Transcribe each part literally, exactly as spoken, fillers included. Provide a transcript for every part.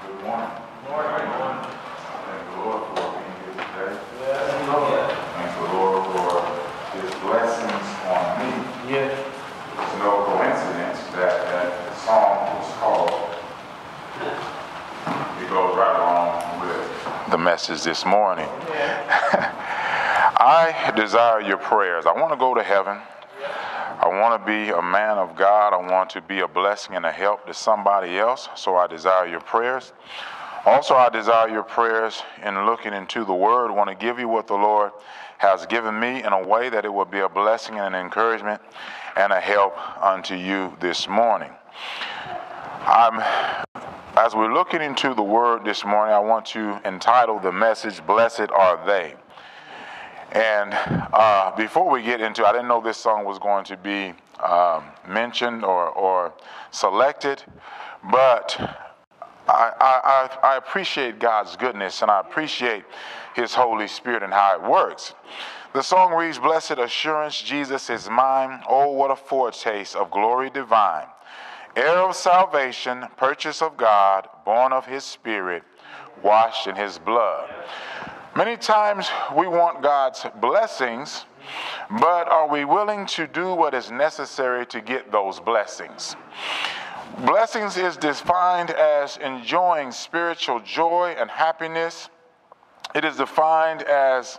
Good morning. Good morning. Thank the Lord for being here today. Yes, Lord. Thank the Lord for His blessings on me. Yes. It's no coincidence that that song was called. It goes right along with the message this morning. Yeah. I desire your prayers. I want to go to heaven. I want to be a man of God. I want to be a blessing and a help to somebody else. So I desire your prayers. Also, I desire your prayers in looking into the Word. I want to give you what the Lord has given me in a way that it will be a blessing and an encouragement and a help unto you this morning. I'm, as we're looking into the Word this morning, I want to entitle the message, Blessed Are They. And uh, before we get into, I didn't know this song was going to be um, mentioned or, or selected, but I, I, I appreciate God's goodness and I appreciate His Holy Spirit and how it works. The song reads, Blessed assurance, Jesus is mine. Oh, what a foretaste of glory divine. Heir of salvation, purchase of God, born of His Spirit, washed in His blood. Many times we want God's blessings, but are we willing to do what is necessary to get those blessings? Blessings is defined as enjoying spiritual joy and happiness. It is defined as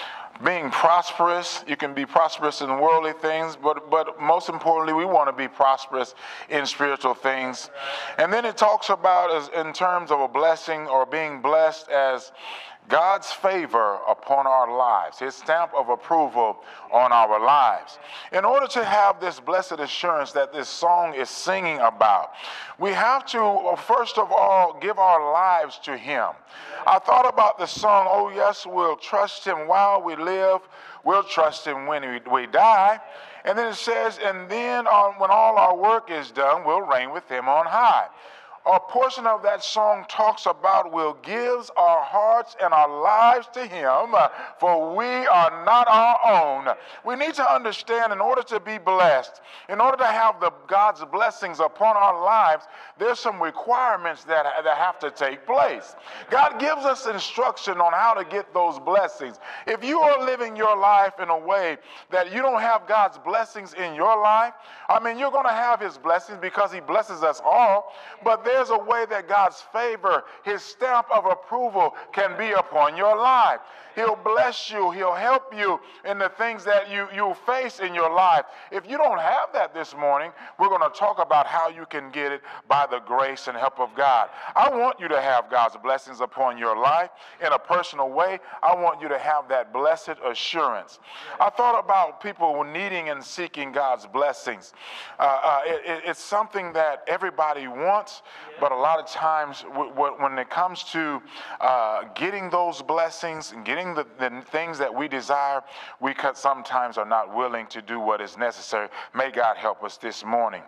being prosperous. You can be prosperous in worldly things, but, but most importantly, we want to be prosperous in spiritual things. And then it talks about as in terms of a blessing or being blessed as God's favor upon our lives, His stamp of approval on our lives. In order to have this blessed assurance that this song is singing about, we have to, first of all, give our lives to Him. I thought about the song, oh yes, we'll trust Him while we live, we'll trust Him when we, we die. And then it says, and then on, when all our work is done, we'll reign with Him on high. A portion of that song talks about we'll give our hearts and our lives to Him, uh, for we are not our own. We need to understand in order to be blessed, in order to have the God's blessings upon our lives, there's some requirements that, that have to take place. God gives us instruction on how to get those blessings. If you are living your life in a way that you don't have God's blessings in your life, I mean, you're going to have His blessings because He blesses us all, but there's a way that God's favor, His stamp of approval can be upon your life. He'll bless you. He'll help you in the things that you, you face in your life. If you don't have that this morning, we're going to talk about how you can get it by the grace and help of God. I want you to have God's blessings upon your life in a personal way. I want you to have that blessed assurance. I thought about people needing and seeking God's blessings. Uh, uh, it, it's something that everybody wants, but a lot of times w- w- when it comes to uh, getting those blessings and getting the, the things that we desire, we sometimes are not willing to do what is necessary. May God help us this morning.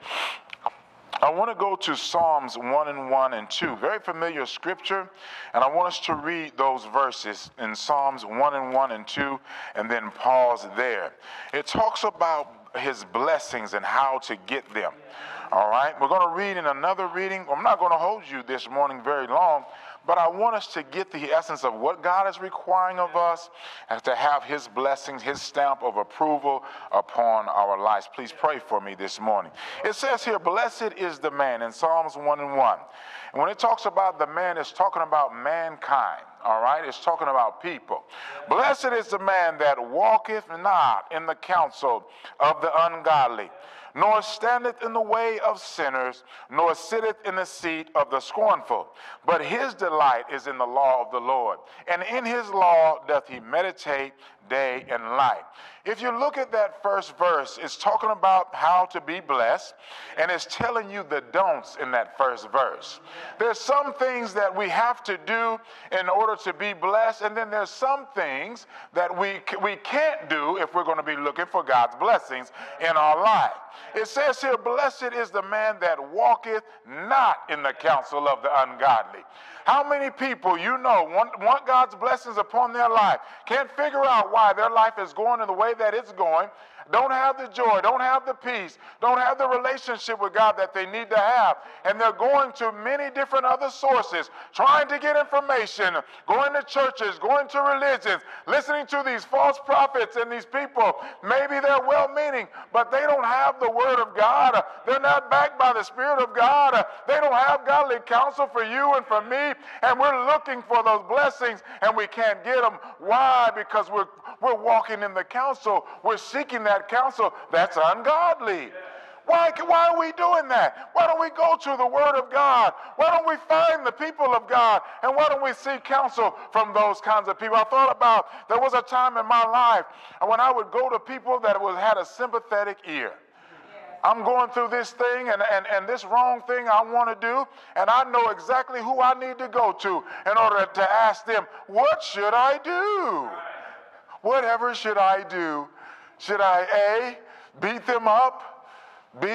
I want to go to Psalms one and one and two, very familiar scripture, and I want us to read those verses in Psalms one and one and two, and then pause there. It talks about His blessings and how to get them. All right, we're going to read in another reading. I'm not going to hold you this morning very long, but I want us to get the essence of what God is requiring of us and to have His blessings, His stamp of approval upon our lives. Please pray for me this morning. It says here, blessed is the man in Psalms one and one. And when it talks about the man, it's talking about mankind. All right, it's talking about people. Blessed is the man that walketh not in the counsel of the ungodly, nor standeth in the way of sinners, nor sitteth in the seat of the scornful. But his delight is in the law of the Lord, and in His law doth he meditate day and night. If you look at that first verse, it's talking about how to be blessed, and it's telling you the don'ts in that first verse. There's some things that we have to do in order to be blessed, and then there's some things that we, we can't do if we're going to be looking for God's blessings in our life. It says here, blessed is the man that walketh not in the counsel of the ungodly. How many people you know want, want God's blessings upon their life, can't figure out why their life is going in the way that it's going, don't have the joy, don't have the peace, don't have the relationship with God that they need to have. And they're going to many different other sources, trying to get information, going to churches, going to religions, listening to these false prophets and these people. Maybe they're well-meaning, but they don't have the word of God. They're not backed by the Spirit of God. They don't have godly counsel for you and for me. And we're looking for those blessings and we can't get them. Why? Because we're, we're walking in the counsel. We're seeking that counsel. That's ungodly. Why, why are we doing that? Why don't we go to the Word of God? Why don't we find the people of God? And why don't we seek counsel from those kinds of people? I thought about, there was a time in my life when I would go to people that was, had a sympathetic ear. I'm going through this thing and, and, and this wrong thing I want to do, and I know exactly who I need to go to in order to ask them, what should I do? Whatever should I do? Should I A, beat them up? B,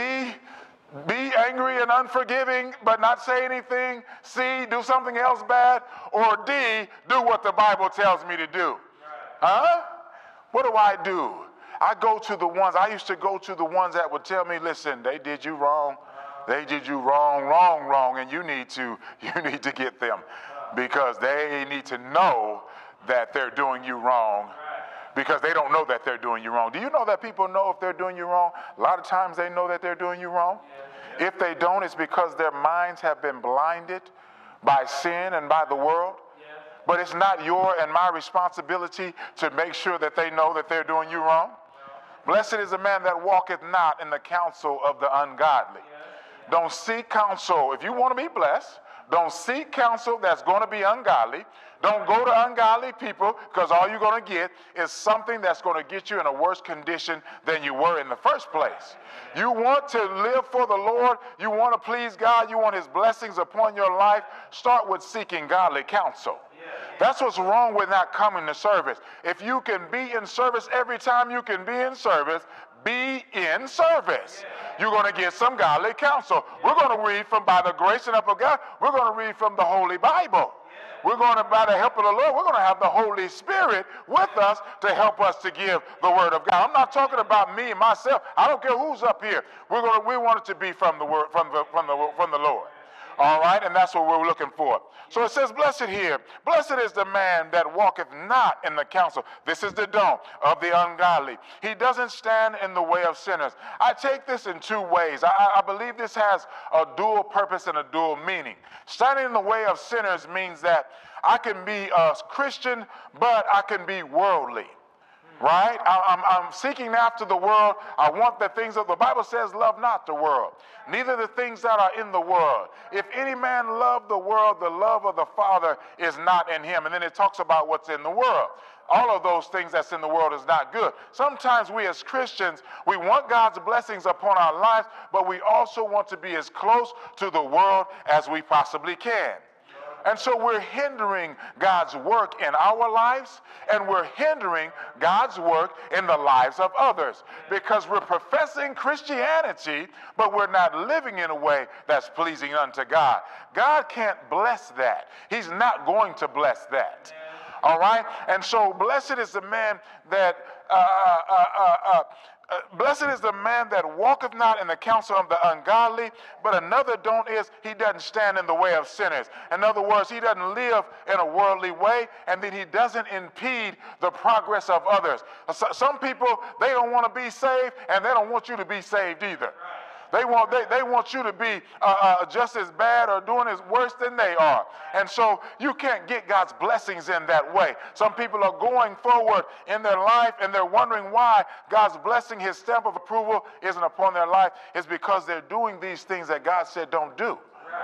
be angry and unforgiving but not say anything? C, do something else bad? Or D, do what the Bible tells me to do? Huh? What do I do? I go to the ones, I used to go to the ones that would tell me, listen, they did you wrong. They did you wrong, wrong, wrong, and you need to, you need to get them because they need to know that they're doing you wrong. Because they don't know that they're doing you wrong. Do you know that people know if they're doing you wrong? A lot of times they know that they're doing you wrong. If they don't, it's because their minds have been blinded by sin and by the world. But it's not your and my responsibility to make sure that they know that they're doing you wrong. Blessed is the man that walketh not in the counsel of the ungodly. Don't seek counsel. If you want to be blessed, don't seek counsel that's going to be ungodly. Don't go to ungodly people because all you're going to get is something that's going to get you in a worse condition than you were in the first place. You want to live for the Lord. You want to please God. You want His blessings upon your life. Start with seeking godly counsel. That's what's wrong with not coming to service. If you can be in service every time you can be in service, be in service. You're going to get some godly counsel. We're going to read from, by the grace and help of God, we're going to read from the Holy Bible. We're going to, by the help of the Lord, we're going to have the Holy Spirit with us to help us to give the Word of God. I'm not talking about me and myself. I don't care who's up here. We're going to, we want it to be from the Word, from the, from the, from the Lord. All right, and that's what we're looking for. So it says, blessed here, blessed is the man that walketh not in the counsel. This is the don't of the ungodly. He doesn't stand in the way of sinners. I take this in two ways. I, I believe this has a dual purpose and a dual meaning. Standing in the way of sinners means that I can be a Christian, but I can be worldly. Right? I'm, I'm seeking after the world. I want the things of the Bible says, love not the world, neither the things that are in the world. If any man love the world, the love of the Father is not in him. And then it talks about what's in the world. All of those things that's in the world is not good. Sometimes we as Christians, we want God's blessings upon our lives, but we also want to be as close to the world as we possibly can. And so we're hindering God's work in our lives, and we're hindering God's work in the lives of others because we're professing Christianity, but we're not living in a way that's pleasing unto God. God can't bless that. He's not going to bless that. All right? And so blessed is the man that uh, uh, uh, uh, Uh, blessed is the man that walketh not in the counsel of the ungodly, but another don't is he doesn't stand in the way of sinners. In other words, he doesn't live in a worldly way, and then he doesn't impede the progress of others. So, some people, they don't want to be saved, and they don't want you to be saved either. They want, they, they want you to be uh, uh, just as bad or doing as worse than they are. And so you can't get God's blessings in that way. Some people are going forward in their life and they're wondering why God's blessing, His stamp of approval isn't upon their life. It's because they're doing these things that God said don't do.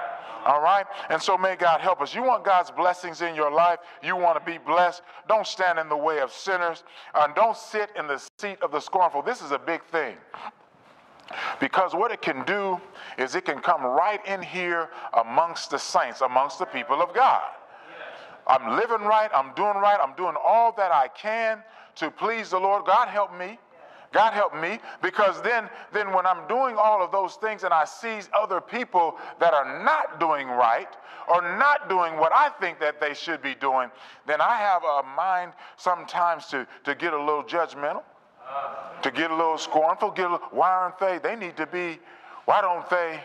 All right? And so may God help us. You want God's blessings in your life. You want to be blessed. Don't stand in the way of sinners. And don't sit in the seat of the scornful. This is a big thing. Because what it can do is it can come right in here amongst the saints, amongst the people of God. I'm living right, I'm doing right, I'm doing all that I can to please the Lord. God help me. God help me, because then, then when I'm doing all of those things and I see other people that are not doing right or not doing what I think that they should be doing, then I have a mind sometimes to, to get a little judgmental. To get a little scornful, get a little, why aren't they? They need to be, why don't they?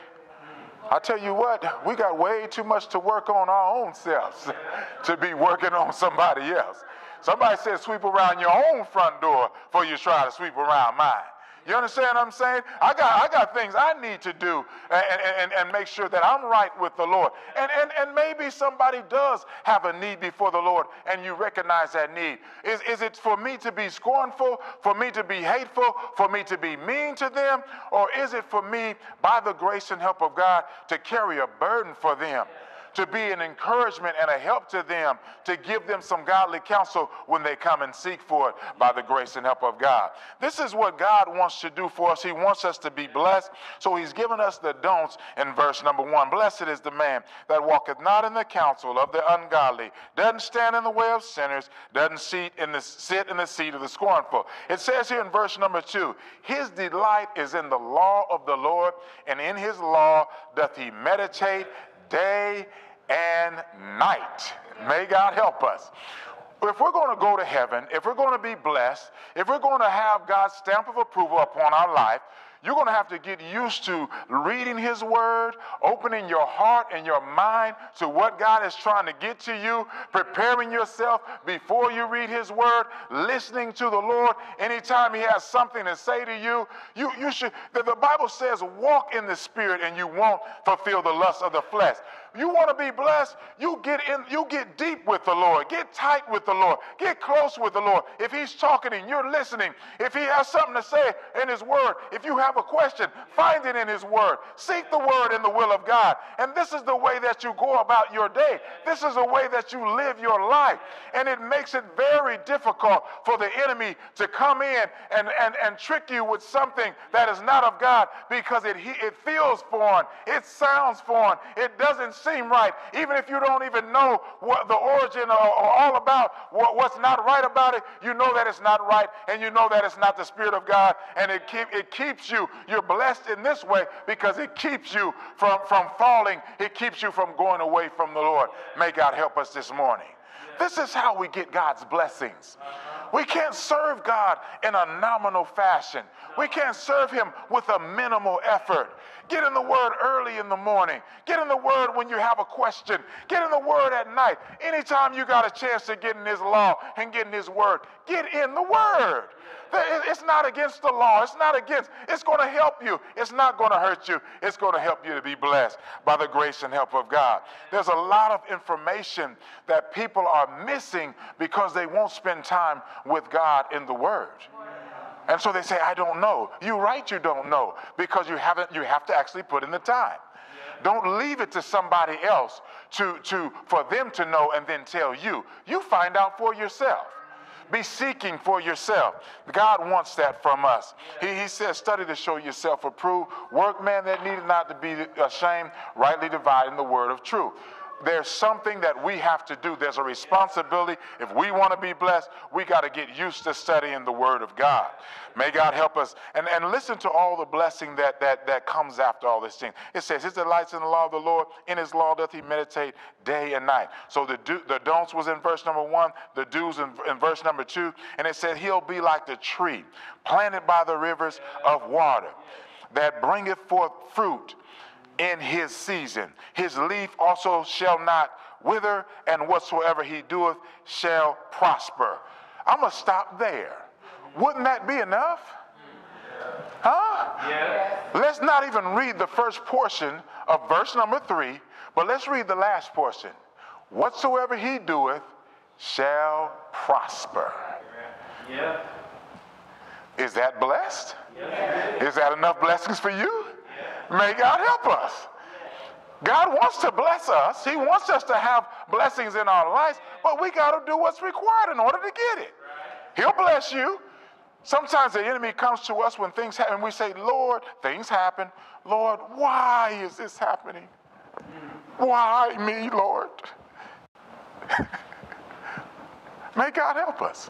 I tell you what, we got way too much to work on our own selves to be working on somebody else. Somebody said sweep around your own front door before you try to sweep around mine. You understand what I'm saying? I got I got things I need to do and, and, and make sure that I'm right with the Lord. And, and, and maybe somebody does have a need before the Lord and you recognize that need. Is, is it for me to be scornful, for me to be hateful, for me to be mean to them? Or is it for me, by the grace and help of God, to carry a burden for them? To be an encouragement and a help to them, to give them some godly counsel when they come and seek for it by the grace and help of God. This is what God wants to do for us. He wants us to be blessed. So he's given us the don'ts in verse number one. Blessed is the man that walketh not in the counsel of the ungodly, doesn't stand in the way of sinners, doesn't sit in the, sit in the seat of the scornful. It says here in verse number two, his delight is in the law of the Lord, and in his law doth he meditate day and night. May God help us. If we're going to go to heaven, if we're going to be blessed, if we're going to have God's stamp of approval upon our life, you're going to have to get used to reading his word, opening your heart and your mind to what God is trying to get to you, preparing yourself before you read his word, listening to the Lord. Anytime he has something to say to you, you, you should, the, the Bible says, walk in the spirit and you won't fulfill the lust of the flesh. You want to be blessed, you get in, you get deep with the Lord, get tight with the Lord, get close with the Lord. If he's talking and you're listening, if he has something to say in his word, if you have a question, find it in his word. Seek the word in the will of God. And this is the way that you go about your day. This is the way that you live your life. And it makes it very difficult for the enemy to come in and, and, and trick you with something that is not of God, because it, it feels foreign, it sounds foreign, it doesn't seem right. Even if you don't even know what the origin or, or all about what, what's not right about it, you know that it's not right, and you know that it's not the Spirit of God, and it, keep, it keeps you. You're blessed in this way because it keeps you from, from falling. It keeps you from going away from the Lord. May God help us this morning. This is how we get God's blessings. We can't serve God in a nominal fashion. We can't serve him with a minimal effort. Get in the word early in the morning. Get in the word when you have a question. Get in the word at night. Anytime you got a chance to get in his law and get in his word, get in the word. It's not against the law. It's not against. It's going to help you. It's not going to hurt you. It's going to help you to be blessed by the grace and help of God. There's a lot of information that people are missing because they won't spend time with God in the word. And so they say, I don't know. You're right, you don't know, because you haven't. You have to actually put in the time. Don't leave it to somebody else to, to, for them to know and then tell you. You find out for yourself. Be seeking for yourself. God wants that from us. He, he says, study to show yourself approved. Workman that needed not to be ashamed, rightly dividing the word of truth. There's something that we have to do. There's a responsibility. If we want to be blessed, we got to get used to studying the word of God. May God help us. And, and listen to all the blessing that, that, that comes after all this thing. It says, his delights in the law of the Lord. In his law doth he meditate day and night. So the, do, the don'ts was in verse number one. The do's in, in verse number two. And it said, he'll be like the tree planted by the rivers of water that bringeth forth fruit in his season. His leaf also shall not wither, and whatsoever he doeth shall prosper. I'm going to stop there. Wouldn't that be enough? Huh? Yeah. Let's not even read the first portion of verse number three, but let's read the last portion. Whatsoever he doeth shall prosper. Yeah. Is that blessed? Yeah. Is that enough blessings for you? May God help us. God wants to bless us. He wants us to have blessings in our lives, but we got to do what's required in order to get it. He'll bless you. Sometimes the enemy comes to us when things happen, and we say, Lord, things happen. Lord, why is this happening? Why me, Lord? May God help us.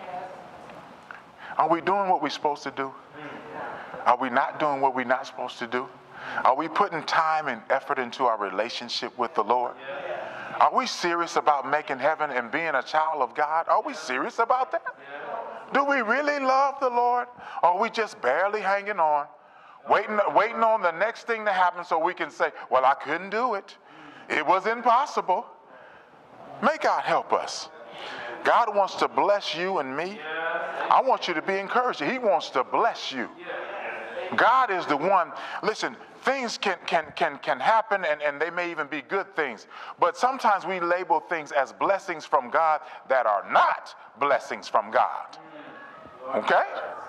Are we doing what we're supposed to do? Are we not doing what we're not supposed to do? Are we putting time and effort into our relationship with the Lord? Are we serious about making heaven and being a child of God? Are we serious about that? Do we really love the Lord? Or are we just barely hanging on, waiting, waiting on the next thing to happen so we can say, well, I couldn't do it. It was impossible. May God help us. God wants to bless you and me. I want you to be encouraged. He wants to bless you. God is the one. Listen, things can can can can happen, and, and they may even be good things. But sometimes we label things as blessings from God that are not blessings from God. Okay?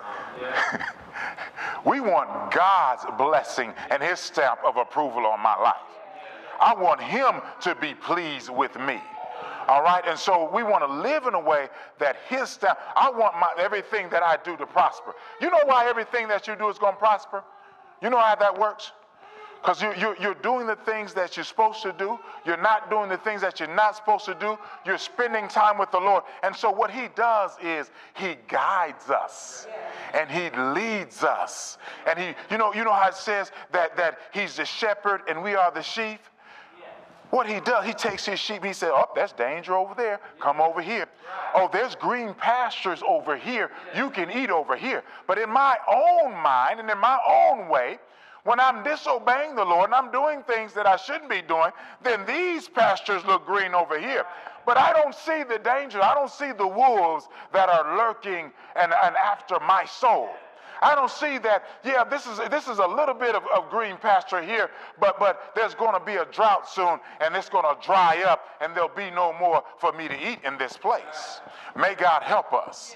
We want God's blessing and his stamp of approval on my life. I want him to be pleased with me. All right, and so we want to live in a way that his stamp, I want my everything that I do to prosper. You know why everything that you do is going to prosper? You know how that works? Because you, you, you're doing the things that you're supposed to do. You're not doing the things that you're not supposed to do. You're spending time with the Lord. And so what he does is he guides us and he leads us. And he, you know, you know how it says that, that he's the shepherd and we are the sheep? What he does, he takes his sheep, he says, oh, that's danger over there. Come over here. Oh, there's green pastures over here. You can eat over here. But in my own mind and in my own way, when I'm disobeying the Lord and I'm doing things that I shouldn't be doing, then these pastures look green over here. But I don't see the danger. I don't see the wolves that are lurking and, and after my soul. I don't see that, yeah, this is this is a little bit of, of green pasture here, but but there's going to be a drought soon, and it's going to dry up, and there'll be no more for me to eat in this place. May God help us.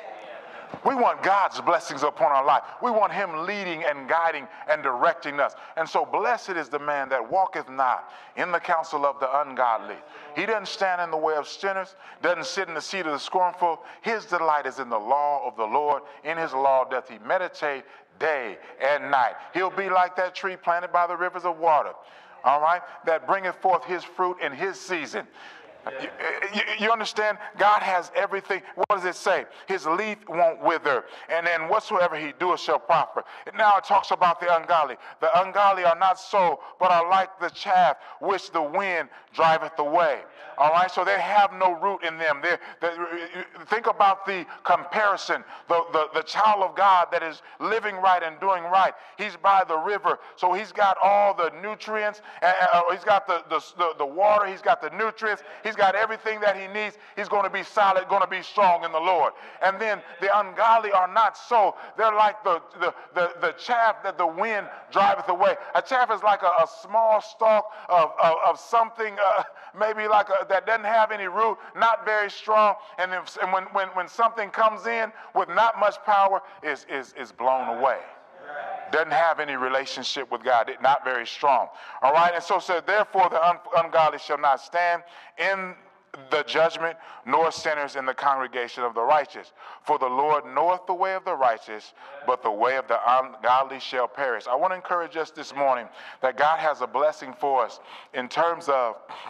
We want God's blessings upon our life. We want him leading and guiding and directing us. And so blessed is the man that walketh not in the counsel of the ungodly. He doesn't stand in the way of sinners, doesn't sit in the seat of the scornful. His delight is in the law of the Lord. In his law doth he meditate day and night. He'll be like that tree planted by the rivers of water, all right, that bringeth forth his fruit in his season. You, you, you understand? God has everything. What does it say? His leaf won't wither, and then whatsoever he doeth shall prosper. And now it talks about the ungodly. The ungodly are not so, but are like the chaff which the wind driveth away. All right, so they have no root in them. They're, they're, think about the comparison. The, the, the child of God that is living right and doing right. He's by the river, so he's got all the nutrients. Uh, he's got the, the, the, the water. He's got the nutrients. He's got everything that he needs. He's going to be solid, going to be strong in the Lord. And then the ungodly are not so. They're like the, the, the, the chaff that the wind driveth away. A chaff is like a, a small stalk of, of, of something, uh, maybe like a, that doesn't have any root, not very strong. And, then, and when, when, when something comes in with not much power, is, is, is blown away. Doesn't have any relationship with God, not very strong. All right, and so said, therefore the un- ungodly shall not stand in the judgment, nor sinners in the congregation of the righteous. For the Lord knoweth the way of the righteous, but the way of the ungodly shall perish. I want to encourage us this morning that God has a blessing for us in terms of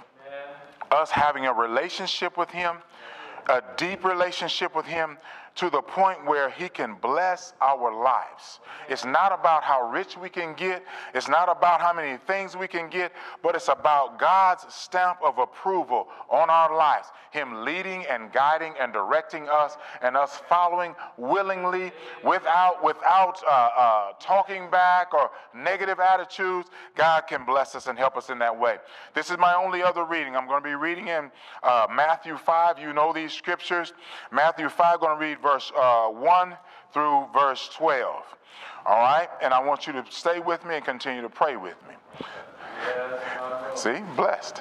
us having a relationship with him, a deep relationship with him, to the point where he can bless our lives. It's not about how rich we can get. It's not about how many things we can get, but it's about God's stamp of approval on our lives, him leading and guiding and directing us, and us following willingly without, without uh, uh, talking back or negative attitudes. God can bless us and help us in that way. This is my only other reading. I'm going to be reading in uh, Matthew five. You know these scriptures. Matthew five, going to read verse uh, one through verse twelve. All right? And I want you to stay with me and continue to pray with me. See? Blessed.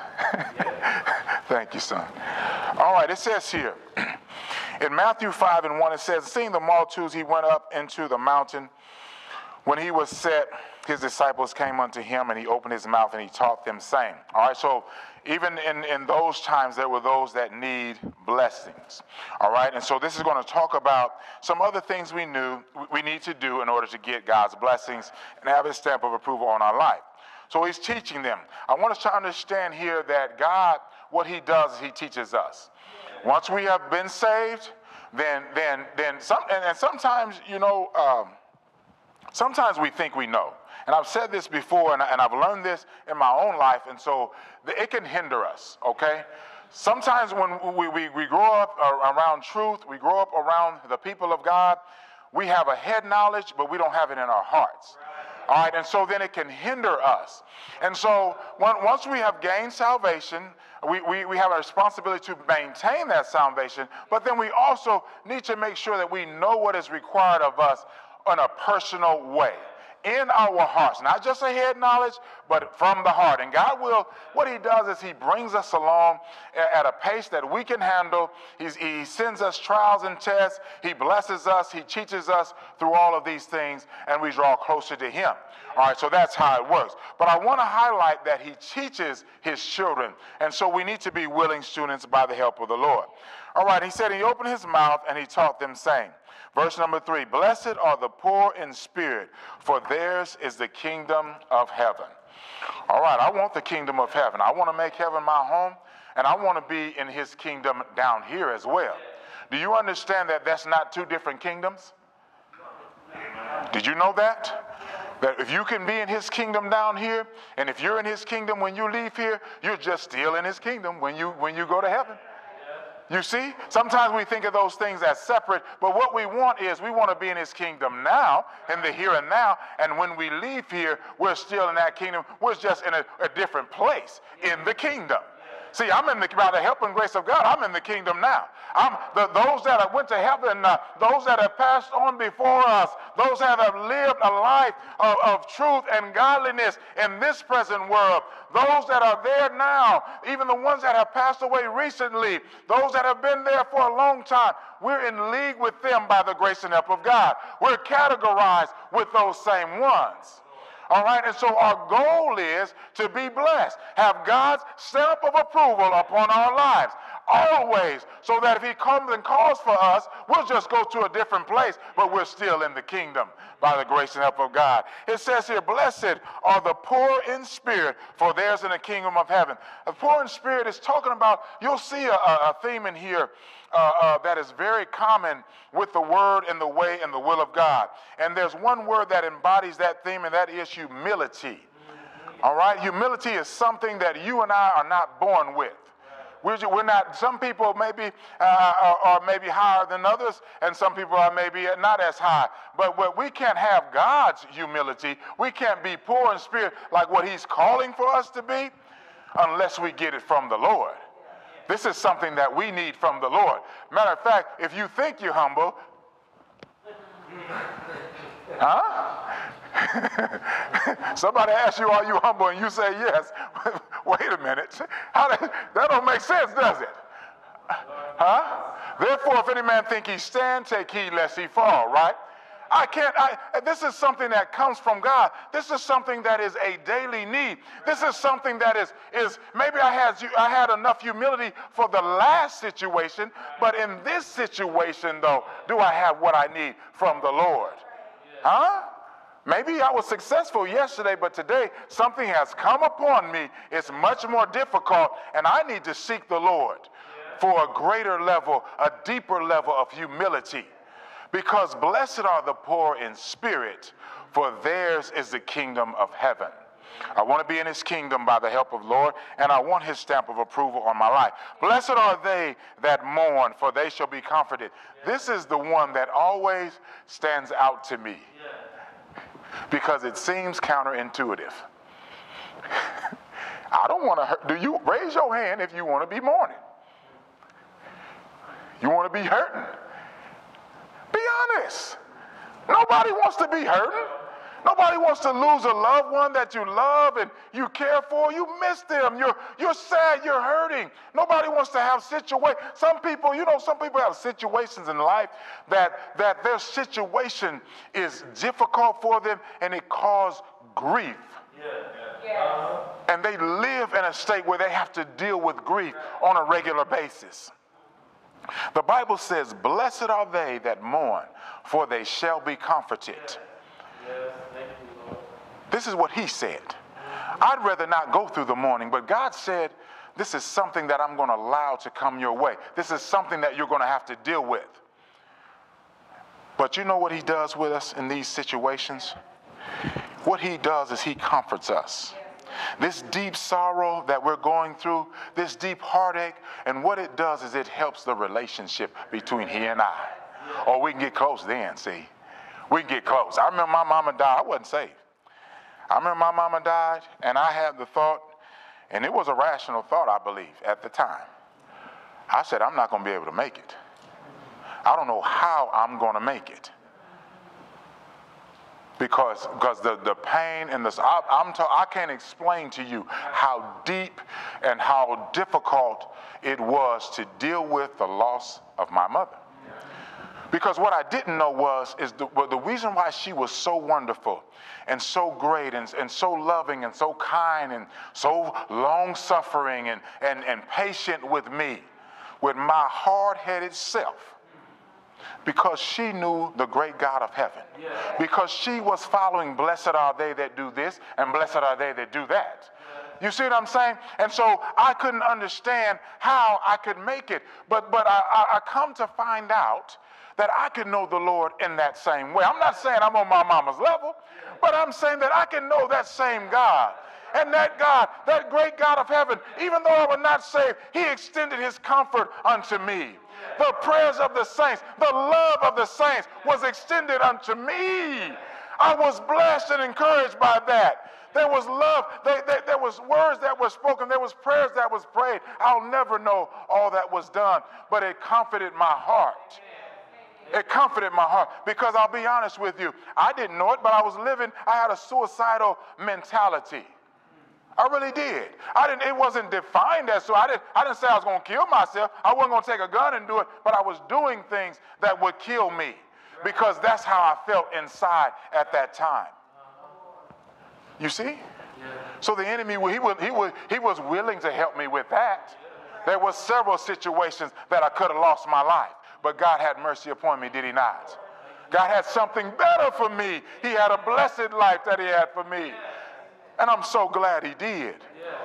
Thank you, son. All right, it says here, in Matthew five and one, it says, seeing the multitudes, he went up into the mountain. When he was set, his disciples came unto him, and he opened his mouth, and he taught them, saying. All right, so even in, in those times, there were those that need blessings. All right, and so this is going to talk about some other things we knew we need to do in order to get God's blessings and have his stamp of approval on our life. So he's teaching them. I want us to understand here that God, what he does is he teaches us. Once we have been saved, then then then some and, and sometimes, you know, um, sometimes we think we know. And I've said this before, and, and I've learned this in my own life, and so the, it can hinder us, okay? Sometimes when we, we, we grow up around truth, we grow up around the people of God, we have a head knowledge, but we don't have it in our hearts. All right, and so then it can hinder us. And so when, once we have gained salvation, we, we, we have a responsibility to maintain that salvation, but then we also need to make sure that we know what is required of us in a personal way, in our hearts, not just a head knowledge, but from the heart. And God will, what he does is he brings us along at a pace that we can handle. He's, he sends us trials and tests. He blesses us. He teaches us through all of these things, and we draw closer to him. All right, so that's how it works. But I want to highlight that he teaches his children, and so we need to be willing students by the help of the Lord. All right, he said he opened his mouth and he taught them, saying, verse number three, blessed are the poor in spirit, for theirs is the kingdom of heaven. All right, I want the kingdom of heaven. I want to make heaven my home, and I want to be in his kingdom down here as well. Do you understand that that's not two different kingdoms? Did you know that? That if you can be in his kingdom down here, and if you're in his kingdom when you leave here, you're just still in his kingdom when you when you go to heaven. You see, sometimes we think of those things as separate, but what we want is we want to be in his kingdom now, in the here and now, and when we leave here, we're still in that kingdom. We're just in a, a different place in the kingdom. See, I'm in the, by the help and grace of God, I'm in the kingdom now. I'm the, those that have went to heaven, uh, those that have passed on before us, those that have lived a life of, of truth and godliness in this present world, those that are there now, even the ones that have passed away recently, those that have been there for a long time, we're in league with them by the grace and help of God. We're categorized with those same ones. All right, and so our goal is to be blessed, have God's stamp of approval upon our lives, always, so that if he comes and calls for us, we'll just go to a different place, but we're still in the kingdom by the grace and help of God. It says here, blessed are the poor in spirit, for theirs in the kingdom of heaven. The poor in spirit is talking about, you'll see a, a theme in here uh, uh, that is very common with the word and the way and the will of God. And there's one word that embodies that theme, and that is humility. All right, humility is something that you and I are not born with. We're, we're not, some people maybe uh, are, are maybe higher than others, and some people are maybe not as high. But what we can't have God's humility. We can't be poor in spirit like what he's calling for us to be unless we get it from the Lord. This is something that we need from the Lord. Matter of fact, if you think you're humble, huh? Somebody asks you, are you humble? And you say yes. Wait a minute. How does, that don't make sense, does it? Huh? Therefore, if any man think he stand, take heed lest he fall, right? I can't, I, this is something that comes from God. This is something that is a daily need. This is something that is, is maybe I had, I had enough humility for the last situation, but in this situation, though, do I have what I need from the Lord? Huh? Maybe I was successful yesterday, but today something has come upon me. It's much more difficult, and I need to seek the Lord for a greater level, a deeper level of humility. Because blessed are the poor in spirit, for theirs is the kingdom of heaven. I want to be in his kingdom by the help of the Lord, and I want his stamp of approval on my life. Blessed are they that mourn, for they shall be comforted. This is the one that always stands out to me, because it seems counterintuitive. I don't want to hurt. Do you raise your hand if you want to be mourning? You want to be hurting? Be honest. Nobody wants to be hurting. Nobody wants to lose a loved one that you love and you care for. You miss them. You're, you're sad. You're hurting. Nobody wants to have situations. Some people, you know, some people have situations in life that, that their situation is difficult for them and it causes grief. Yeah. Yeah. And they live in a state where they have to deal with grief on a regular basis. The Bible says, blessed are they that mourn, for they shall be comforted. Yes. Yes. Thank you, Lord. This is what he said. I'd rather not go through the mourning, but God said, this is something that I'm going to allow to come your way. This is something that you're going to have to deal with. But you know what he does with us in these situations? What he does is he comforts us. This deep sorrow that we're going through, this deep heartache, and what it does is it helps the relationship between he and I. Or we can get close then, see. We can get close. I remember my mama died. I wasn't saved. I remember my mama died, and I had the thought, and it was a rational thought, I believe, at the time. I said, I'm not going to be able to make it. I don't know how I'm going to make it. Because, because the, the pain and the, I, I'm ta- I can't explain to you how deep and how difficult it was to deal with the loss of my mother. Because what I didn't know was, is the, well, the reason why she was so wonderful and so great and, and so loving and so kind and so long-suffering and, and, and patient with me, with my hard-headed self, because she knew the great God of heaven. Yeah. Because she was following, blessed are they that do this, and blessed are they that do that. Yeah. You see what I'm saying? And so I couldn't understand how I could make it. But, but I, I, I come to find out that I can know the Lord in that same way. I'm not saying I'm on my mama's level, but I'm saying that I can know that same God. And that God, that great God of heaven, even though I was not saved, he extended his comfort unto me. The prayers of the saints, the love of the saints was extended unto me. I was blessed and encouraged by that. There was love. There, there, there was words that were spoken. There was prayers that was prayed. I'll never know all that was done, but it comforted my heart. It comforted my heart because I'll be honest with you, I didn't know it, but I was living, I had a suicidal mentality. I really did. I didn't, it wasn't defined as so. I didn't, I didn't say I was going to kill myself. I wasn't going to take a gun and do it, but I was doing things that would kill me because that's how I felt inside at that time. You see? Yeah. So the enemy, he was, he, was, he was willing to help me with that. There were several situations that I could have lost my life, but God had mercy upon me, did he not? God had something better for me. He had a blessed life that he had for me. And I'm so glad he did.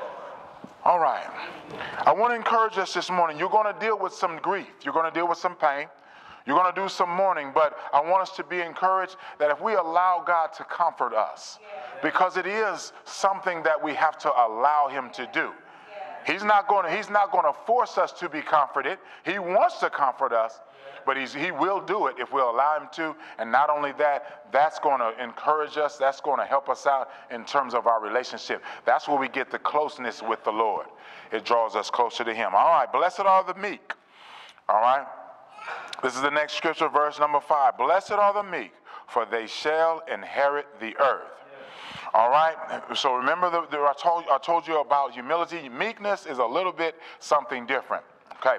All right. I want to encourage us this morning. You're going to deal with some grief. You're going to deal with some pain. You're going to do some mourning. But I want us to be encouraged that if we allow God to comfort us, because it is something that we have to allow him to do. He's not going to, he's not going to force us to be comforted. He wants to comfort us, but he's, he will do it if we'll allow him to. And not only that, that's going to encourage us. That's going to help us out in terms of our relationship. That's where we get the closeness with the Lord. It draws us closer to him. All right, blessed are the meek. All right, this is the next scripture, verse number five. Blessed are the meek, for they shall inherit the earth. All right, so remember, the, the, I, told, I told you about humility. Meekness is a little bit something different. Okay.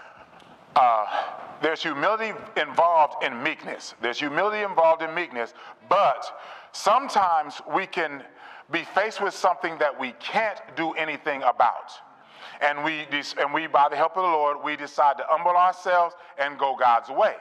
Uh, there's humility involved in meekness. There's humility involved in meekness, but sometimes we can be faced with something that we can't do anything about. And we, and we, by the help of the Lord, we decide to humble ourselves and go God's way.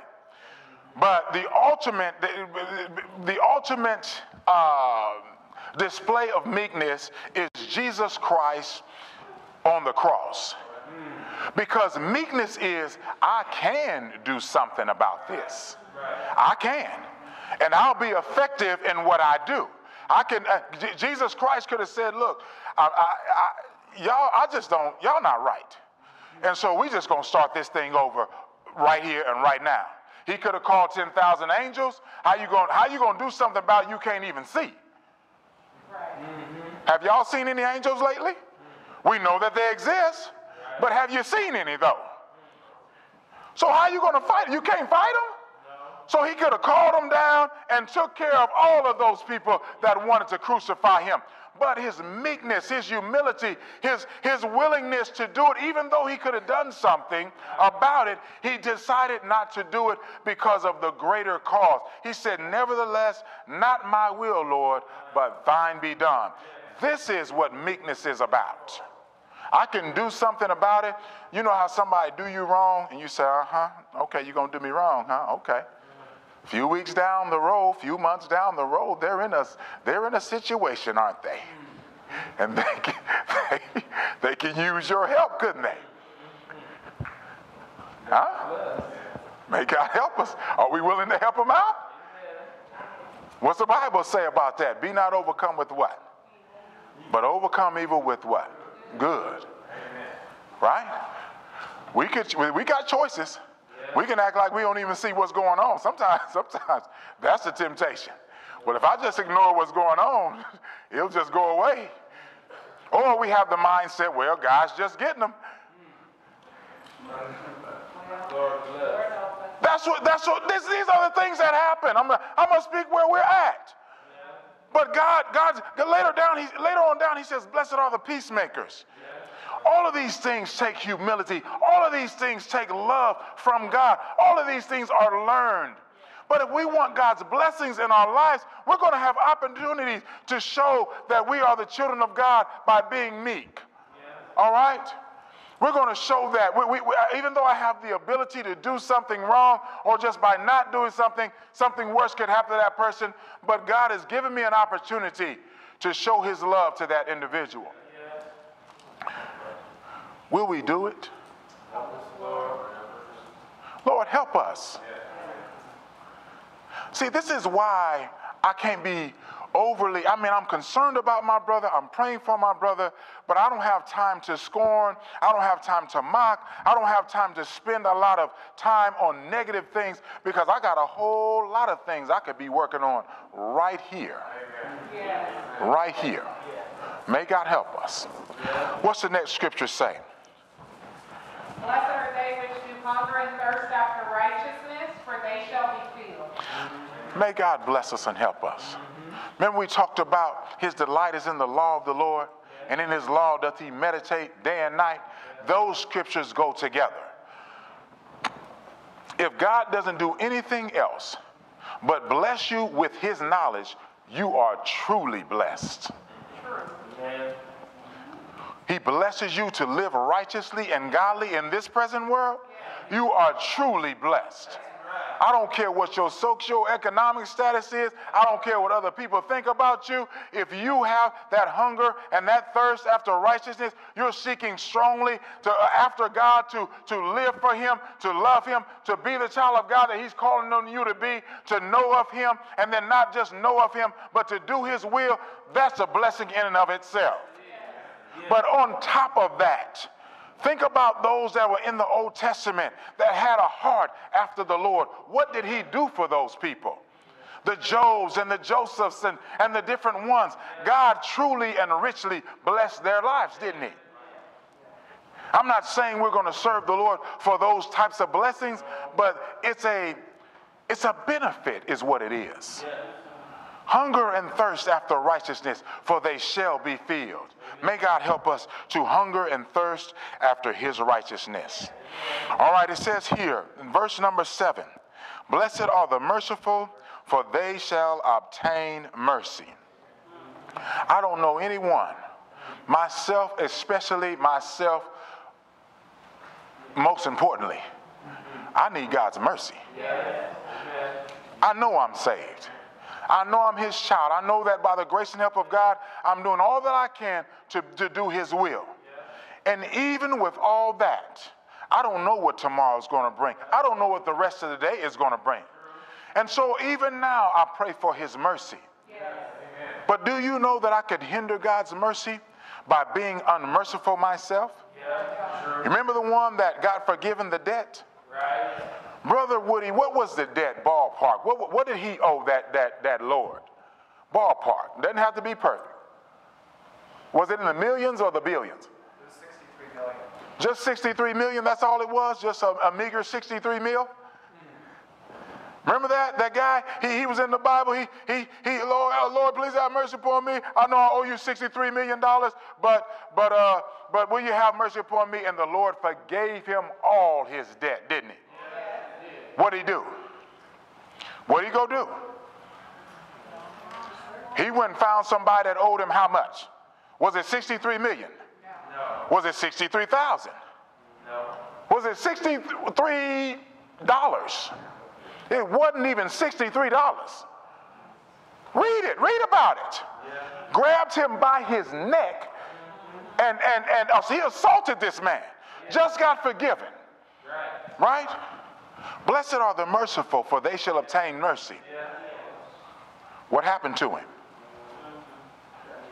But the ultimate, the, the ultimate uh, display of meekness is Jesus Christ on the cross. Because meekness is, I can do something about this. I can. And I'll be effective in what I do. I can. Uh, J- Jesus Christ could have said, look, I, I, I, y'all, I just don't, y'all not right. And so we just going to start this thing over right here and right now. He could have called ten thousand angels. How you going, how you going to do something about it you can't even see? Right. Mm-hmm. Have y'all seen any angels lately? We know that they exist. But have you seen any, though? So how are you going to fight? You can't fight them? No. So he could have called them down and took care of all of those people that wanted to crucify him. But his meekness, his humility, his, his willingness to do it, even though he could have done something about it, he decided not to do it because of the greater cause. He said, nevertheless, not my will, Lord, but thine be done. This is what meekness is about. I can do something about it. You know how somebody do you wrong and you say, uh-huh, okay, you're going to do me wrong, huh? Okay. A few weeks down the road, few months down the road, they're in a, they're in a situation, aren't they? And they can, they, they can use your help, couldn't they? Huh? May God help us. Are we willing to help them out? What's the Bible say about that? Be not overcome with what? But overcome evil with what? Good. Right? We could. We got choices. We can act like we don't even see what's going on. Sometimes, sometimes that's the temptation. But if I just ignore what's going on, it'll just go away. Or we have the mindset, well, God's just getting them. That's what. That's what. This, these are the things that happen. I'm. I'm gonna speak where we're at. But God, God, later down, he, later on down, he says, "Blessed are the peacemakers." All of these things take humility. All of these things take love from God. All of these things are learned. But if we want God's blessings in our lives, we're going to have opportunities to show that we are the children of God by being meek. All right? We're going to show that. We, we, we, even though I have the ability to do something wrong, or just by not doing something, something worse could happen to that person, but God has given me an opportunity to show his love to that individual. Will we do it? Lord, help us. See, this is why I can't be overly, I mean, I'm concerned about my brother, I'm praying for my brother, but I don't have time to scorn, I don't have time to mock, I don't have time to spend a lot of time on negative things, because I got a whole lot of things I could be working on right here. Right here. May God help us. What's the next scripture say? Blessed are they which do hunger and thirst after righteousness, for they shall be filled. May God bless us and help us. Remember we talked about his delight is in the law of the Lord, and in his law doth he meditate day and night. Those scriptures go together. If God doesn't do anything else but bless you with his knowledge, you are truly blessed. He blesses you to live righteously and godly in this present world. You are truly blessed. I don't care what your socioeconomic status is. I don't care what other people think about you. If you have that hunger and that thirst after righteousness, you're seeking strongly to, uh, after God to, to live for him, to love him, to be the child of God that he's calling on you to be, to know of him, and then not just know of him, but to do his will. That's a blessing in and of itself. But on top of that, think about those that were in the Old Testament that had a heart after the Lord. What did he do for those people? The Jobs and the Josephs and, and the different ones. God truly and richly blessed their lives, didn't he? I'm not saying we're going to serve the Lord for those types of blessings, but it's a, it's a benefit is what it is. Hunger and thirst after righteousness, for they shall be filled. May God help us to hunger and thirst after his righteousness. All right, it says here in verse number seven, blessed are the merciful, for they shall obtain mercy. I don't know anyone, myself especially, myself most importantly, I need God's mercy. I know I'm saved. I know I'm his child. I know that by the grace and help of God, I'm doing all that I can to, to do his will. And even with all that, I don't know what tomorrow's going to bring. I don't know what the rest of the day is going to bring. And so even now, I pray for his mercy. But do you know that I could hinder God's mercy by being unmerciful myself? Remember the one that got forgiven the debt? Right. Brother Woody, what was the debt ballpark? What, what did he owe that, that, that Lord? Ballpark. Doesn't have to be perfect. Was it in the millions or the billions? It was sixty-three million. Just sixty-three million, that's all it was? Just a, a meager sixty-three mil? Remember that? That guy, he, he was in the Bible. He, he, he, Lord, oh, Lord, please have mercy upon me. I know I owe you sixty-three million dollars, but, but, uh, but will you have mercy upon me? And the Lord forgave him all his debt, didn't he? What did he do? What did he go do? He went and found somebody that owed him how much? Was it sixty-three million? No. Was it sixty-three thousand? No. Was it sixty-three dollars? It wasn't even sixty-three dollars. Read it. Read about it. Yeah. Grabbed him by his neck and, and, and oh, so he assaulted this man. Just got forgiven. Right. Right? Blessed are the merciful, for they shall obtain mercy. Yeah. What happened to him?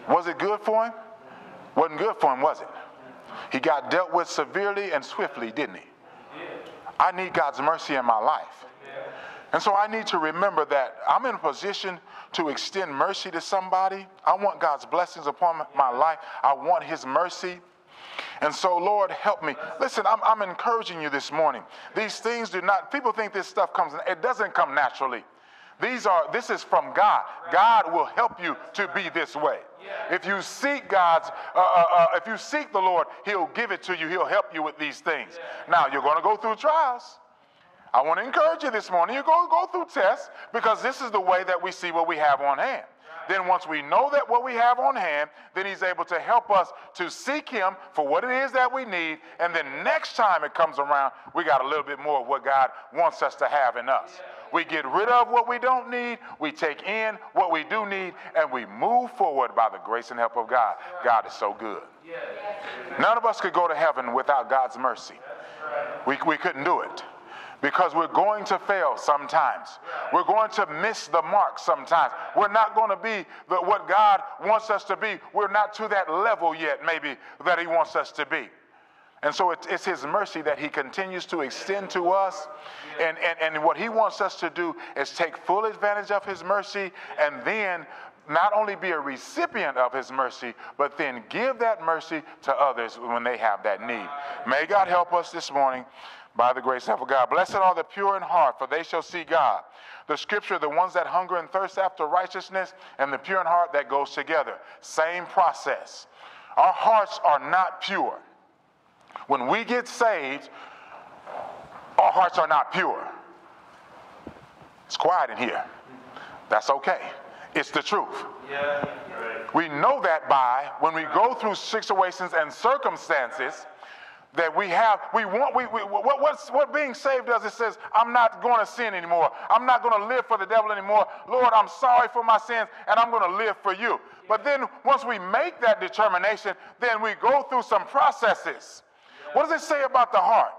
Was it good for him? Wasn't good for him, was it? He got dealt with severely and swiftly, didn't he? I need God's mercy in my life. And so I need to remember that I'm in a position to extend mercy to somebody. I want God's blessings upon my life. I want his mercy. And so, Lord, help me. Listen, I'm, I'm encouraging you this morning. These things do not, people think this stuff comes, it doesn't come naturally. These are, this is from God. God will help you to be this way. If you seek God's, uh, uh, uh, if you seek the Lord, he'll give it to you. He'll help you with these things. Now, you're going to go through trials. I want to encourage you this morning. You're going to go through tests because this is the way that we see what we have on hand. Then once we know that what we have on hand, then he's able to help us to seek him for what it is that we need. And then next time it comes around, we got a little bit more of what God wants us to have in us. We get rid of what we don't need, we take in what we do need, and we move forward by the grace and help of God. God is so good. None of us could go to heaven without God's mercy. We, we couldn't do it. Because we're going to fail sometimes. We're going to miss the mark sometimes. We're not going to be the, what God wants us to be. We're not to that level yet, maybe, that he wants us to be. And so it's, it's his mercy that he continues to extend to us. And, and, and what he wants us to do is take full advantage of his mercy and then not only be a recipient of his mercy, but then give that mercy to others when they have that need. May God help us this morning. By the grace of God. Blessed are the pure in heart, for they shall see God. The scripture, the ones that hunger and thirst after righteousness, and the pure in heart, that goes together. Same process. Our hearts are not pure. When we get saved, our hearts are not pure. It's quiet in here. That's okay. It's the truth. Yeah. Right. We know that by when we go through situations and circumstances that we have, we want, we, we what, what's, what being saved does, it says, I'm not going to sin anymore. I'm not going to live for the devil anymore. Lord, I'm sorry for my sins, and I'm going to live for you. But then once we make that determination, then we go through some processes. What does it say about the heart?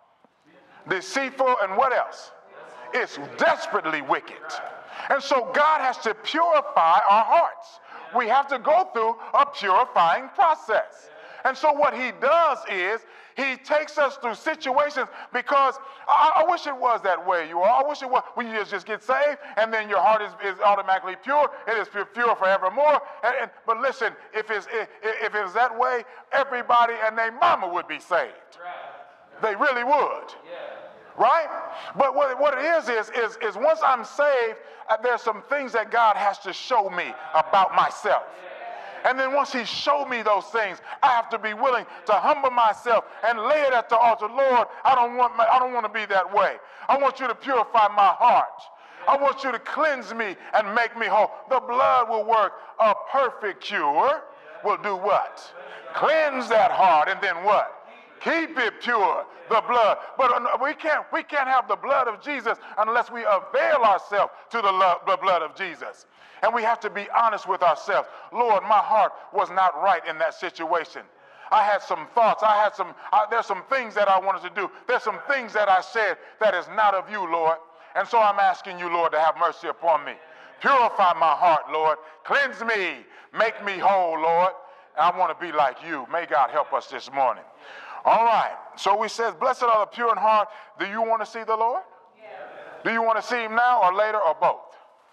Deceitful and what else? It's desperately wicked. And so God has to purify our hearts. We have to go through a purifying process. And so what he does is he takes us through situations because I, I wish it was that way. You all, I wish it was when you just, just get saved and then your heart is, is automatically pure. It is pure, pure forevermore. And, and, but listen, if it's, if, if it was that way, everybody and their mama would be saved. Right. They really would. Yeah. Right? But what, what it is, is, is, is once I'm saved, uh, there's some things that God has to show me about myself. And then once he showed me those things, I have to be willing to humble myself and lay it at the altar. Lord, I don't want my, I don't want to be that way. I want you to purify my heart. I want you to cleanse me and make me whole. The blood will work. A perfect cure will do what? Cleanse that heart, and then what? Keep it pure, the blood. But we can't, we can't have the blood of Jesus unless we avail ourselves to the, love, the blood of Jesus. And we have to be honest with ourselves. Lord, my heart was not right in that situation. I had some thoughts. I had some, I, there's some things that I wanted to do. There's some things that I said that is not of you, Lord. And so I'm asking you, Lord, to have mercy upon me. Purify my heart, Lord. Cleanse me. Make me whole, Lord. And I want to be like you. May God help us this morning. All right. So we said, blessed are the pure in heart. Do you want to see the Lord? Yes. Do you want to see him now or later or both?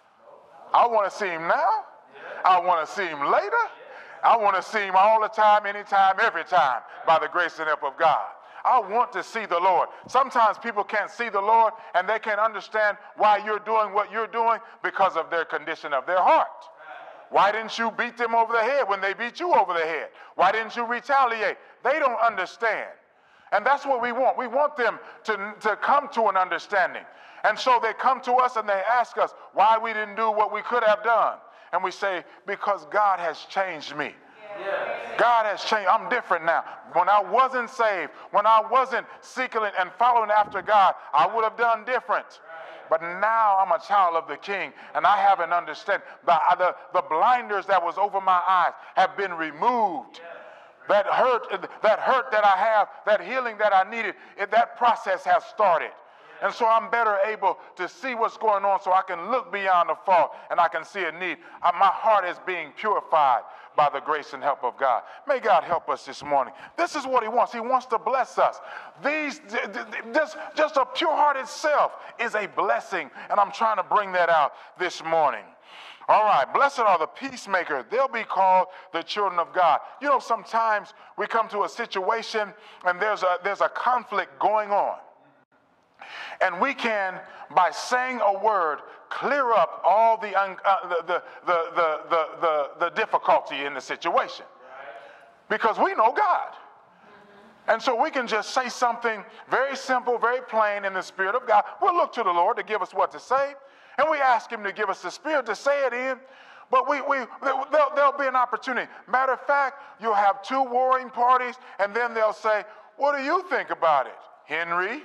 I want to see him now. I want to see him later. I want to see him all the time, anytime, every time, by the grace and help of God. I want to see the Lord. Sometimes people can't see the Lord and they can't understand why you're doing what you're doing because of their condition of their heart. Why didn't you beat them over the head when they beat you over the head? Why didn't you retaliate? They don't understand. And that's what we want. We want them to, to come to an understanding. And so they come to us and they ask us why we didn't do what we could have done. And we say, because God has changed me. Yeah. God has changed. I'm different now. When I wasn't saved, when I wasn't seeking and following after God, I would have done different. But now I'm a child of the King, and I have an understanding. The, the, the blinders that was over my eyes have been removed. That hurt, that hurt that I have, that healing that I needed, that process has started. And so I'm better able to see what's going on so I can look beyond the fault and I can see a need. Uh, my heart is being purified by the grace and help of God. May God help us this morning. This is what he wants. He wants to bless us. These, just, just a pure-hearted self is a blessing, and I'm trying to bring that out this morning. All right, blessed are the peacemakers. They'll be called the children of God. You know, sometimes we come to a situation and there's a, there's a conflict going on. And we can, by saying a word, clear up all the, uh, the, the, the, the, the, the, the difficulty in the situation. Because we know God. And so we can just say something very simple, very plain in the Spirit of God. We'll look to the Lord to give us what to say. And we ask him to give us the Spirit to say it in. But we, we, there'll, there'll be an opportunity. Matter of fact, you'll have two warring parties, and then they'll say, what do you think about it, Henry?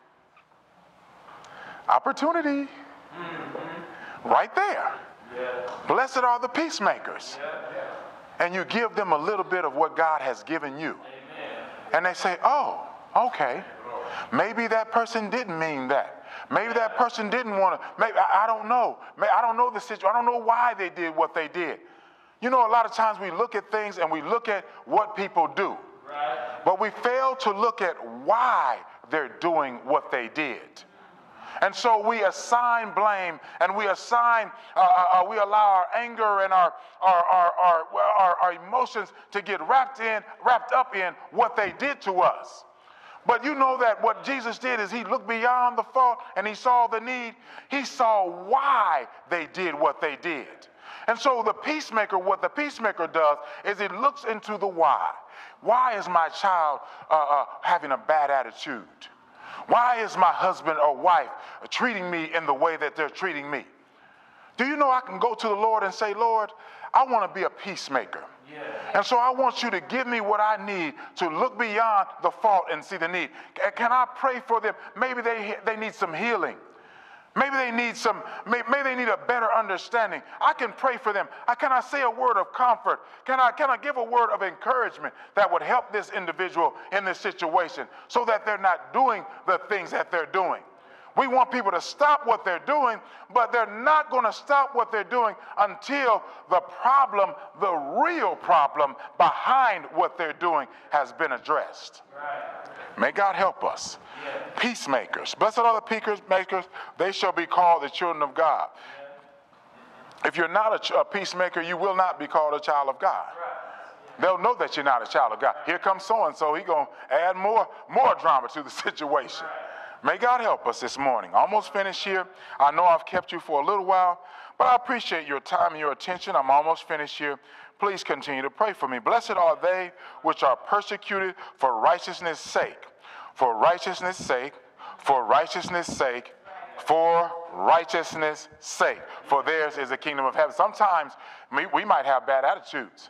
Opportunity. Mm-hmm. Right there. Yeah. Blessed are the peacemakers. Yeah, yeah. And you give them a little bit of what God has given you. Amen. And they say, oh, okay. Maybe that person didn't mean that. Maybe that person didn't want to. Maybe I, I don't know. Maybe, I don't know the situation. I don't know why they did what they did. You know, a lot of times we look at things and we look at what people do. Right. But we fail to look at why they're doing what they did. And so we assign blame and we assign, uh, uh, we allow our anger and our, our, our, our, our, our emotions to get wrapped in, wrapped up in what they did to us. But you know that what Jesus did is he looked beyond the fault and he saw the need. He saw why they did what they did. And so the peacemaker, what the peacemaker does is it looks into the why. Why is my child uh, uh, having a bad attitude? Why is my husband or wife treating me in the way that they're treating me? Do you know I can go to the Lord and say, Lord, I want to be a peacemaker. Yeah. And so I want you to give me what I need to look beyond the fault and see the need. Can I pray for them? Maybe they, they need some healing. Maybe they need some, maybe they need a better understanding. I can pray for them. I, can I say a word of comfort? Can I, can I give a word of encouragement that would help this individual in this situation so that they're not doing the things that they're doing? We want people to stop what they're doing, but they're not going to stop what they're doing until the problem, the real problem behind what they're doing has been addressed. Right. May God help us. Yeah. Peacemakers. Blessed are the peacemakers. They shall be called the children of God. Yeah. If you're not a, a peacemaker, you will not be called a child of God. Right. Yeah. They'll know that you're not a child of God. Here comes so-and-so. He's going to add more, more drama to the situation. Right. May God help us this morning. Almost finished here. I know I've kept you for a little while, but I appreciate your time and your attention. I'm almost finished here. Please continue to pray for me. Blessed are they which are persecuted for righteousness' sake. For righteousness' sake. For righteousness' sake. For righteousness' sake. For theirs is the kingdom of heaven. Sometimes we, we might have bad attitudes.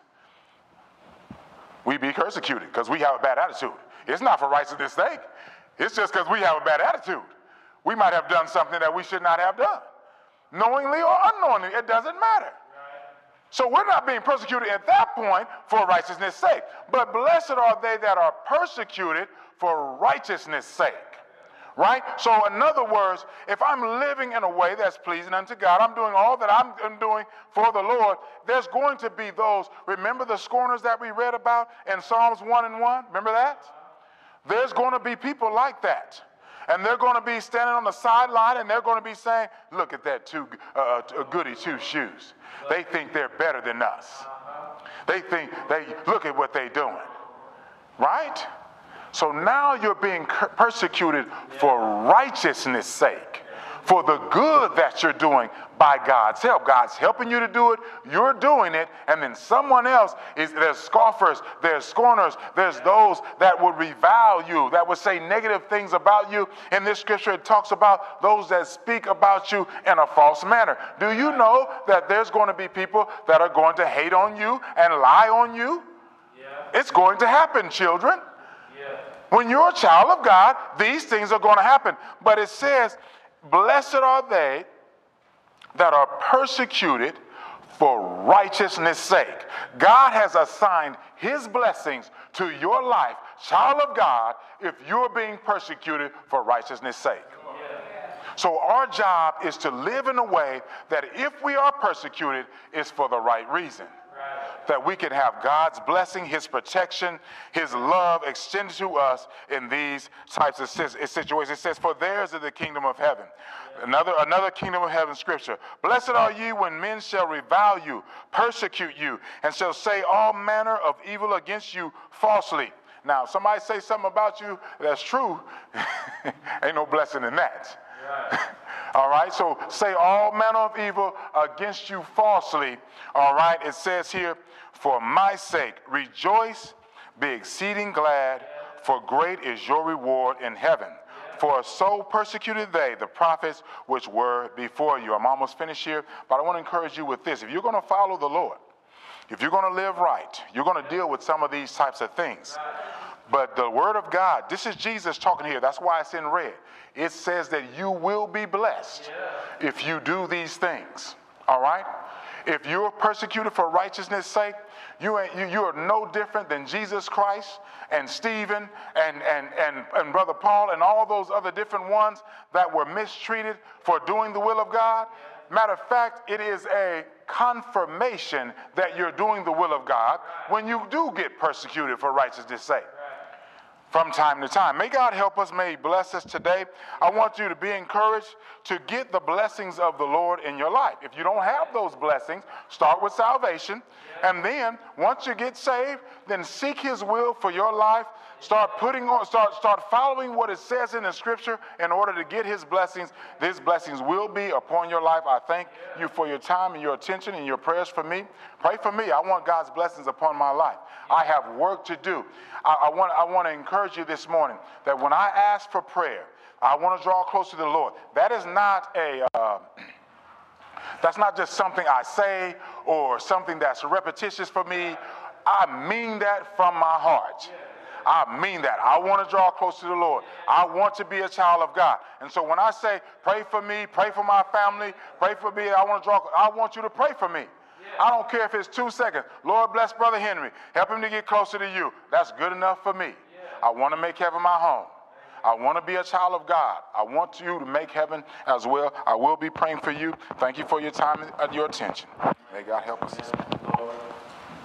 We be persecuted because we have a bad attitude. It's not for righteousness' sake. It's just because we have a bad attitude. We might have done something that we should not have done. Knowingly or unknowingly, it doesn't matter. So we're not being persecuted at that point for righteousness' sake. But blessed are they that are persecuted for righteousness' sake. Right? So in other words, if I'm living in a way that's pleasing unto God, I'm doing all that I'm doing for the Lord, there's going to be those, remember the scorners that we read about in Psalms one and one? Remember that? There's going to be people like that. And they're going to be standing on the sideline and they're going to be saying, look at that two, uh, goody two shoes. They think they're better than us. They think, they look at what they're doing. Right? So now you're being persecuted for righteousness' sake. For the good that you're doing by God's help. God's helping you to do it, you're doing it, and then someone else is, there's scoffers, there's scorners, there's those that would revile you, that would say negative things about you. In this scripture, it talks about those that speak about you in a false manner. Do you know that there's going to be people that are going to hate on you and lie on you? Yeah. It's going to happen, children. Yeah. When you're a child of God, these things are going to happen. But it says, blessed are they that are persecuted for righteousness' sake. God has assigned his blessings to your life, child of God, if you're being persecuted for righteousness' sake. So our job is to live in a way that if we are persecuted, it's for the right reason. Right. That we can have God's blessing, his protection, his love extended to us in these types of situations. It says, for theirs is the kingdom of heaven. Yeah. Another, another kingdom of heaven scripture. Blessed are ye when men shall revile you, persecute you, and shall say all manner of evil against you falsely. Now, somebody say something about you that's true, ain't no blessing in that. Right. All right, so say all manner of evil against you falsely. All right, it says here, for my sake, rejoice, be exceeding glad, for great is your reward in heaven. For so persecuted they, the prophets which were before you. I'm almost finished here, but I want to encourage you with this. If you're going to follow the Lord, if you're going to live right, you're going to deal with some of these types of things. But the word of God, this is Jesus talking here. That's why it's in red. It says that you will be blessed yeah. if you do these things. All right? If you're persecuted for righteousness' sake, you, ain't, you, you are no different than Jesus Christ and Stephen and, and, and, and Brother Paul and all those other different ones that were mistreated for doing the will of God. Matter of fact, it is a confirmation that you're doing the will of God when you do get persecuted for righteousness' sake. From time to time. May God help us. May he bless us today. I want you to be encouraged to get the blessings of the Lord in your life. If you don't have those blessings, start with salvation. And then once you get saved, then seek his will for your life. Start putting on, start, start following what it says in the scripture in order to get his blessings. These blessings will be upon your life. I thank you for your time and your attention and your prayers for me. Pray for me. I want God's blessings upon my life. I have work to do. I, I want, I want to encourage you this morning that when I ask for prayer, I want to draw close to the Lord. That is not a, uh, that's not just something I say or something that's repetitious for me. I mean that from my heart. I mean that. I want to draw close to the Lord. I want to be a child of God. And so when I say, pray for me, pray for my family, pray for me, I want to draw, I want you to pray for me. I don't care if it's two seconds. Lord bless Brother Henry. Help him to get closer to you. That's good enough for me. I want to make heaven my home. I want to be a child of God. I want you to make heaven as well. I will be praying for you. Thank you for your time and your attention. May God help us this morning.